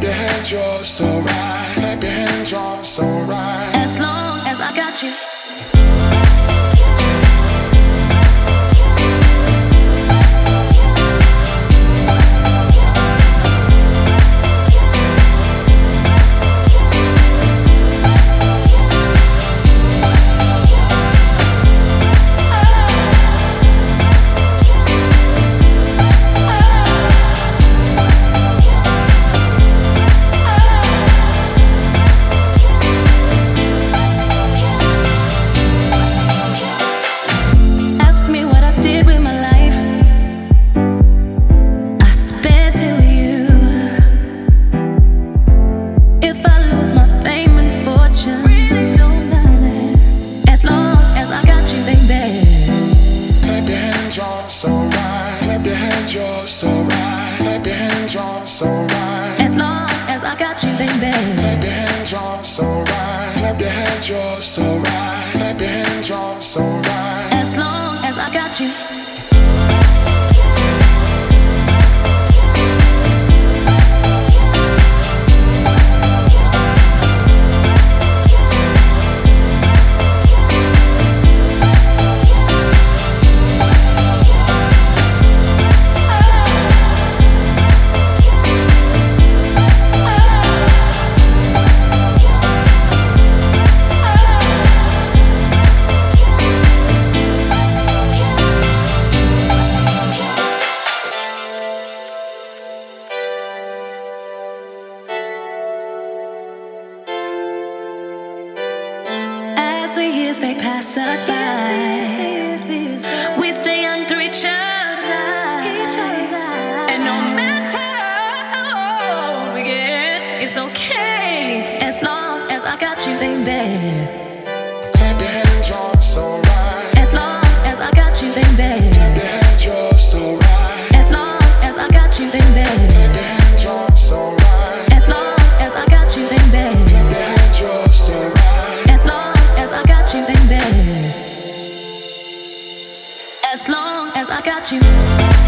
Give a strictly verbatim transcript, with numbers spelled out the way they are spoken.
Clap your hands, you're so right. Clap your hands, you're so right. As long as I got you. You're so right. Clap your hands, you're so right. As long as I got you, baby. Clap your hands, you're so right. Clap your hands, you're so right. Clap your hands, you're so right. As long as I got you. As the years they pass us by, we stay young through each other's eyes. And no matter how old we get, it's okay as long as I got you, baby. Clap your hands, you're so right. As long as I got you, baby. Clap your hands, you're so right. As long as I got you, baby. Clap your hands, you're so right. As long as I got you, baby. Clap your hands, you're so right. As long as I got you, baby. As long as I got you.